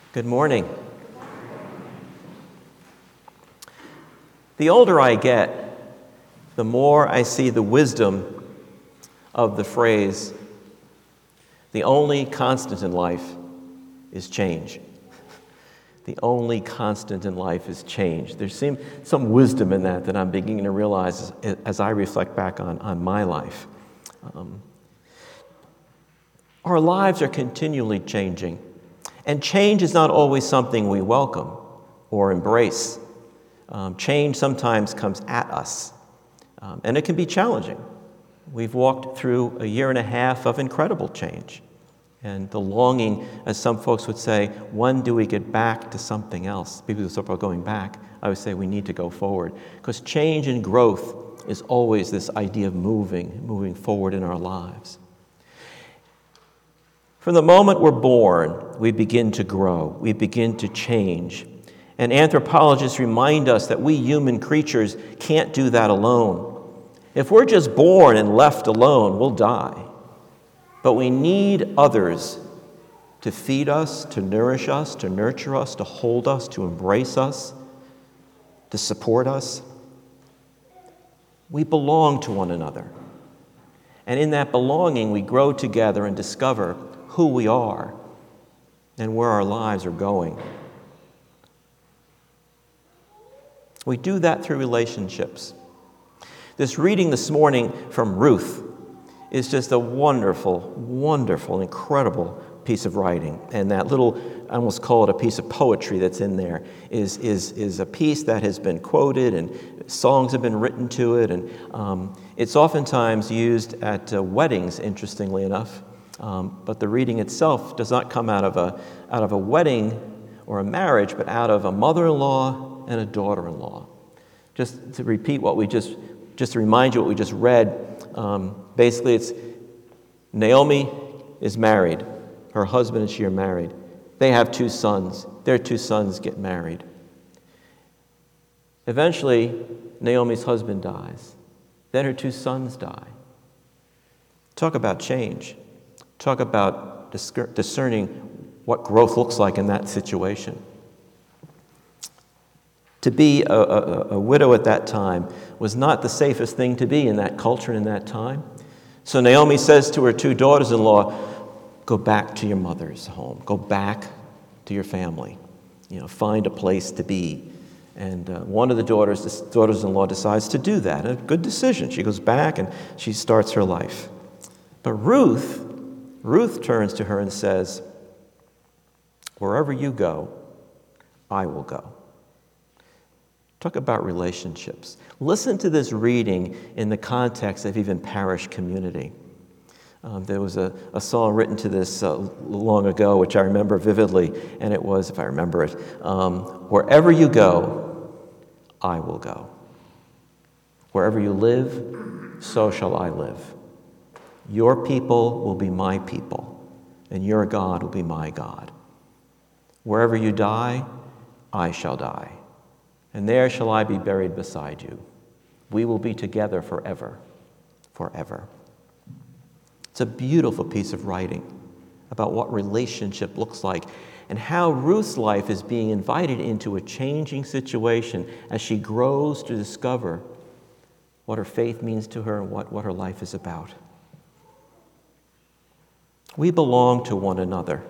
Good morning. The older I get, the more I see the wisdom of the phrase, the only constant in life is change. The only constant in life is change. There seems some wisdom in that I'm beginning to realize as I reflect back on my life. Our lives are continually changing. And change is not always something we welcome or embrace. Change sometimes comes at us, and it can be challenging. We've walked through a year and a half of incredible change. And the longing, as some folks would say, when do we get back to something else? People who talk about going back, I would say we need to go forward. Because change and growth is always this idea of moving forward in our lives. From the moment we're born, we begin to grow, we begin to change. And anthropologists remind us that we human creatures can't do that alone. If we're just born and left alone, we'll die. But we need others to feed us, to nourish us, to nurture us, to hold us, to embrace us, to support us. We belong to one another. And in that belonging, we grow together and discover who we are and where our lives are going. We do that through relationships. This reading this morning from Ruth is just a wonderful, wonderful, incredible piece of writing. And that little, I almost call it a piece of poetry that's in there, is a piece that has been quoted and songs have been written to it. And it's oftentimes used at weddings, interestingly enough. But the reading itself does not come out of a wedding or a marriage, but out of a mother-in-law and a daughter-in-law. Just to repeat just to remind you what we just read, basically it's Naomi is married. Her husband and she are married. They have 2 sons. Their 2 sons get married. Eventually, Naomi's husband dies. Then her 2 sons die. Talk about change. Talk about discerning what growth looks like in that situation. To be a widow at that time was not the safest thing to be in that culture and in that time. So Naomi says to her 2 daughters-in-law, go back to your mother's home. Go back to your family. Find a place to be. And one of the daughters-in-law decides to do that. A good decision. She goes back and she starts her life. But Ruth turns to her and says, wherever you go, I will go. Talk about relationships. Listen to this reading in the context of even parish community. There was a song written to this long ago, which I remember vividly, and it was, if I remember it, wherever you go, I will go. Wherever you live, so shall I live. Your people will be my people, and your God will be my God. Wherever you die, I shall die, and there shall I be buried beside you. We will be together forever, forever. It's a beautiful piece of writing about what relationship looks like and how Ruth's life is being invited into a changing situation as she grows to discover what her faith means to her and what her life is about. We belong to one another.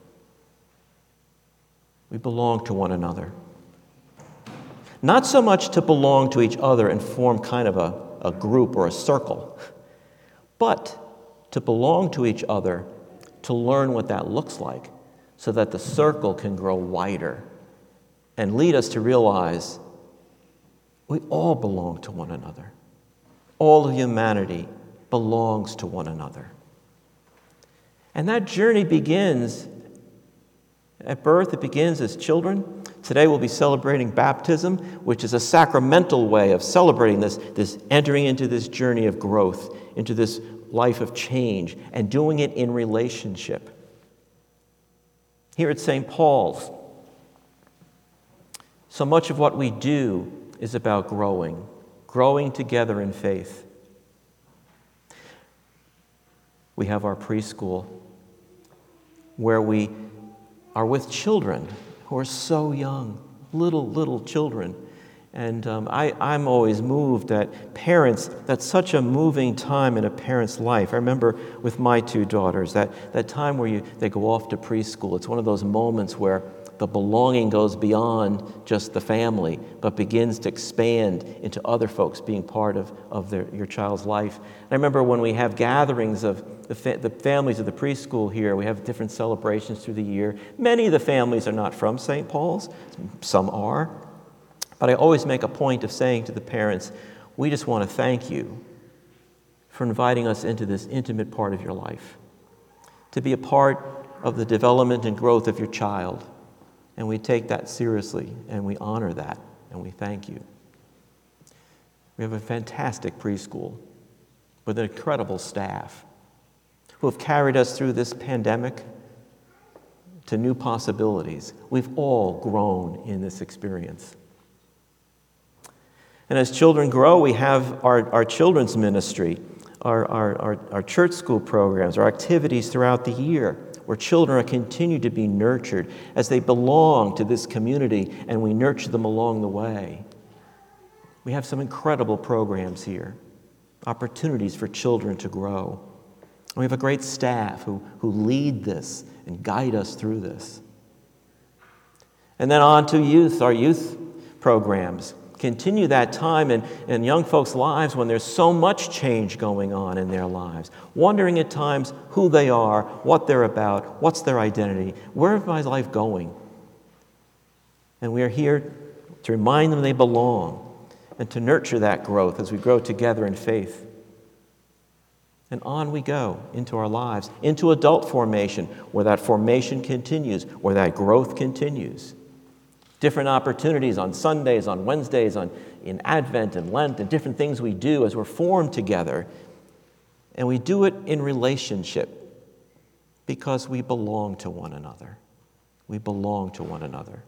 We belong to one another. Not so much to belong to each other and form kind of a group or a circle, but to belong to each other, to learn what that looks like, so that the circle can grow wider and lead us to realize we all belong to one another. All of humanity belongs to one another. And that journey begins at birth. It begins as children. Today we'll be celebrating baptism, which is a sacramental way of celebrating this entering into this journey of growth, into this life of change, and doing it in relationship. Here at St. Paul's, so much of what we do is about growing together in faith. We have our preschool where we are with children who are so young, little children. And I'm always moved that parents, that's such a moving time in a parent's life. I remember with my two daughters, that time where they go off to preschool. It's one of those moments where the belonging goes beyond just the family, but begins to expand into other folks being part of your child's life. And I remember when we have gatherings of the families of the preschool here, we have different celebrations through the year. Many of the families are not from St. Paul's, some are. But I always make a point of saying to the parents, we just want to thank you for inviting us into this intimate part of your life, to be a part of the development and growth of your child. And we take that seriously, and we honor that, and we thank you. We have a fantastic preschool with an incredible staff who have carried us through this pandemic to new possibilities. We've all grown in this experience. And as children grow, we have our children's ministry, our church school programs, our activities throughout the year, where children are continued to be nurtured as they belong to this community, and we nurture them along the way. We have some incredible programs here, opportunities for children to grow. We have a great staff who lead this and guide us through this. And then on to youth, our youth programs. Continue that time in young folks' lives when there's so much change going on in their lives, wondering at times who they are, what they're about, what's their identity, where is my life going? And we are here to remind them they belong and to nurture that growth as we grow together in faith. And on we go into our lives, into adult formation, where that formation continues, where that growth continues. Different opportunities on Sundays, on Wednesdays, in Advent and Lent, and different things we do as we're formed together. And we do it in relationship because we belong to one another. We belong to one another.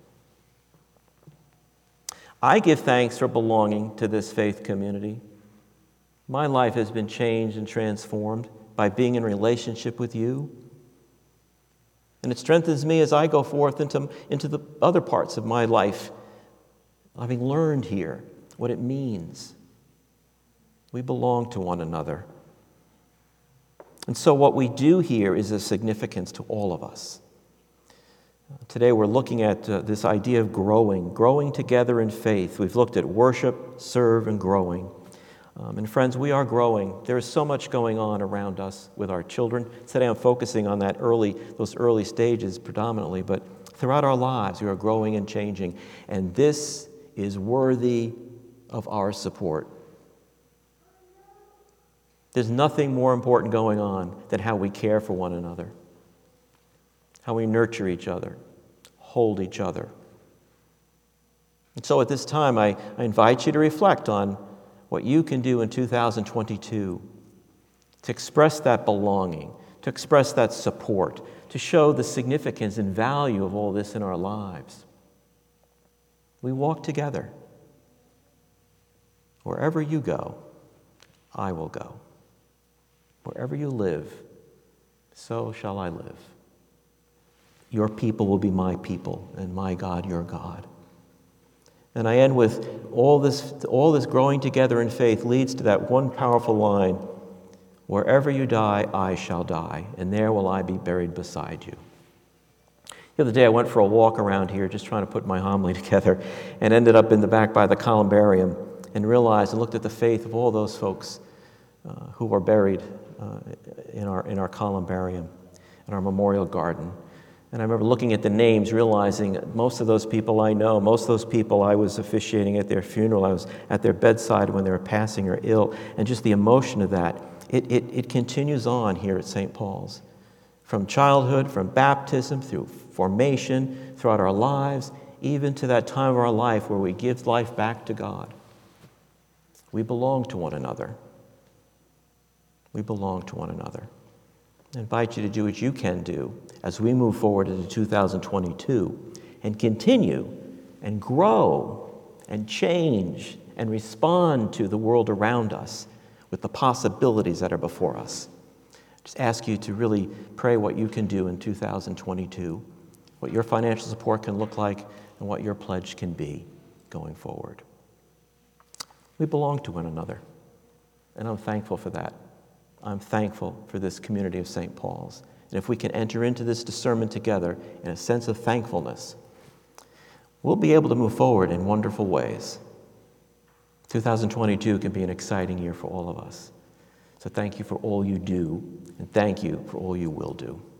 I give thanks for belonging to this faith community. My life has been changed and transformed by being in relationship with you. And it strengthens me as I go forth into the other parts of my life, having learned here what it means. We belong to one another. And so what we do here is of significance to all of us. Today we're looking at this idea of growing together in faith. We've looked at worship, serve, and growing. And friends, we are growing. There is so much going on around us with our children. Today I'm focusing on those early stages predominantly, but throughout our lives we are growing and changing. And this is worthy of our support. There's nothing more important going on than how we care for one another, how we nurture each other, hold each other. And so at this time, I invite you to reflect on what you can do in 2022 to express that belonging, to express that support, to show the significance and value of all this in our lives. We walk together. Wherever you go, I will go. Wherever you live, so shall I live. Your people will be my people, and my God, your God. And I end with all this growing together in faith leads to that one powerful line, wherever you die, I shall die, and there will I be buried beside you. The other day I went for a walk around here just trying to put my homily together and ended up in the back by the columbarium and realized and looked at the faith of all those folks who were buried in our columbarium, in our memorial garden. And I remember looking at the names, realizing most of those people I know, most of those people I was officiating at their funeral, I was at their bedside when they were passing or ill, and just the emotion of that. It continues on here at St. Paul's. From childhood, from baptism, through formation, throughout our lives, even to that time of our life where we give life back to God. We belong to one another. We belong to one another. I invite you to do what you can do as we move forward into 2022 and continue and grow and change and respond to the world around us with the possibilities that are before us. Just ask you to really pray what you can do in 2022 what your financial support can look like, and what your pledge can be going forward. We belong to one another, and I'm thankful for that. I'm thankful for this community of St. Paul's. And if we can enter into this discernment together in a sense of thankfulness, we'll be able to move forward in wonderful ways. 2022 can be an exciting year for all of us. So thank you for all you do, and thank you for all you will do.